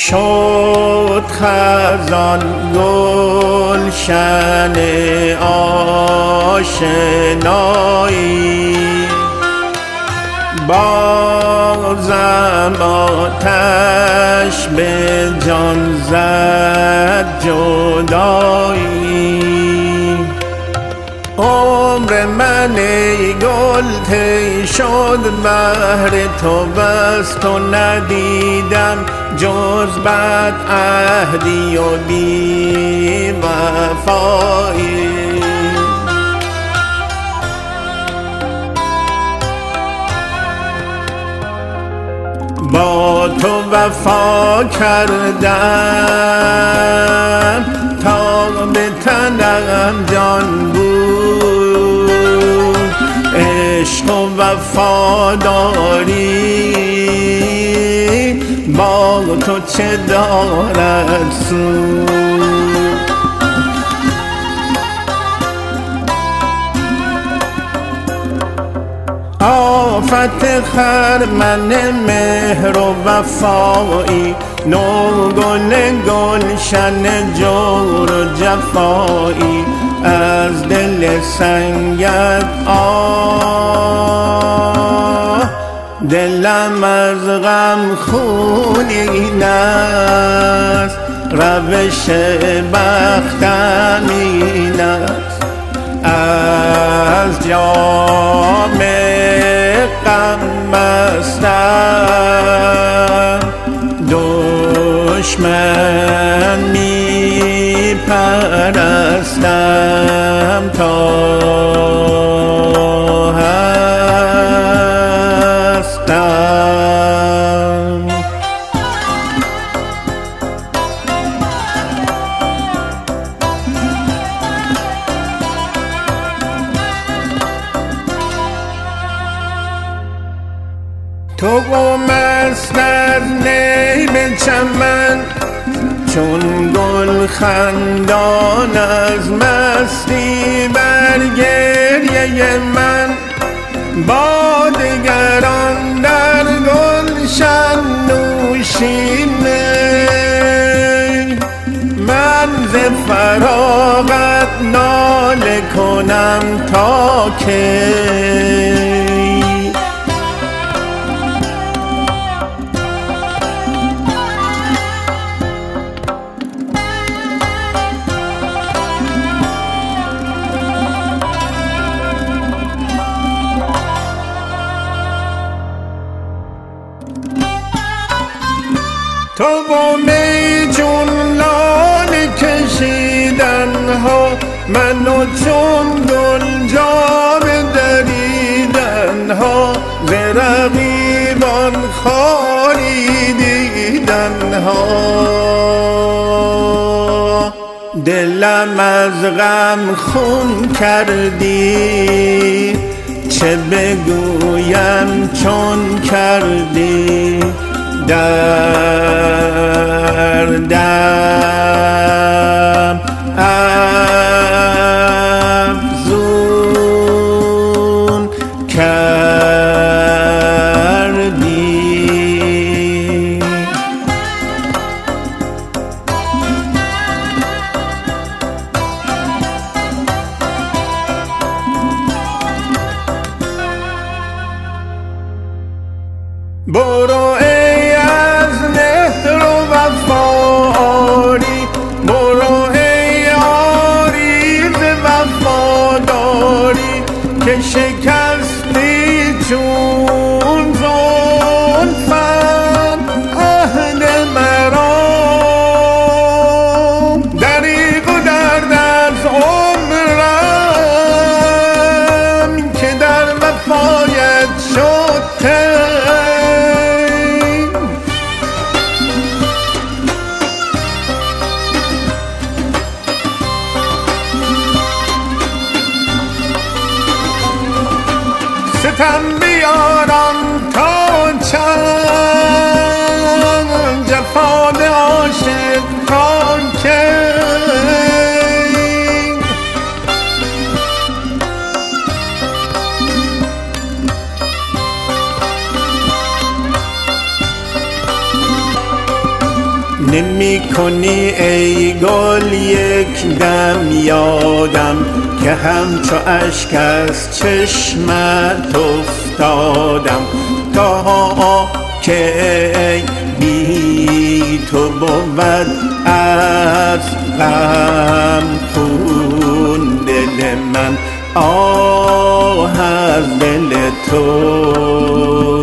شد خزان گلشن آشنایی، بازم آتش به جان زد جدایی. عمر من ای گل طی شد بهر تو، بس تو ندیدم جز بد عهدی و بی وفایی. با تو وفا کردم تا به تنم جان بود، عشق و وفاداری با تو چه دارد سود. آفت خرمن مهر و وفایی، نوگل گلشن جور و جفایی، از دل سنگت آه دلم از غم خونین است، روش بختم این است، از جام غم مستم دشمن می پرستم تا هستم. تو مست از نیم چمن، چون گل خندان از مستی بر گریه من، با دگران در گلشن نوشینه، من ز فراغت ناله کنم تا که تو با می چون لاله کشیدن ها، منو چون گل جام دریدن ها، ز رقیبان خاری دیدن ها، دلم از غم خون کردی، چه بگویم چون کردی، دردم افزون کردی. برو ای از مهر و وفایی، برو ای عریض وفاداری، که شکستی چون زلفم عهد مرا، دریغ و درد از عمرم که در وفایت شد ستم بیارم تا چند، جفای عاشق تا کی، کنی ای گل یک دم یادم که همچو اشک از چشمت افتادم تا که بی تو بود از غم خون دل من آه از دل تو.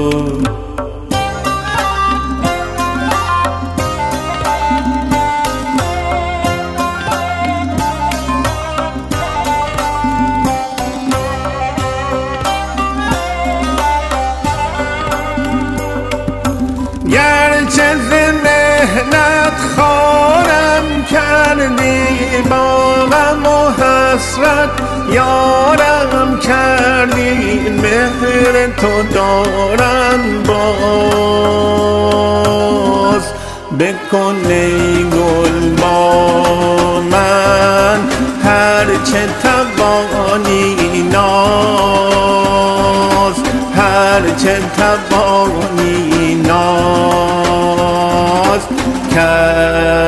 گرچه ز محنت خوارم کردی با غم و حسرت یارم کردی مهر تو دارم باز بکن ای گل با من هرچه توانی ناز هرچه توانی ناز کرد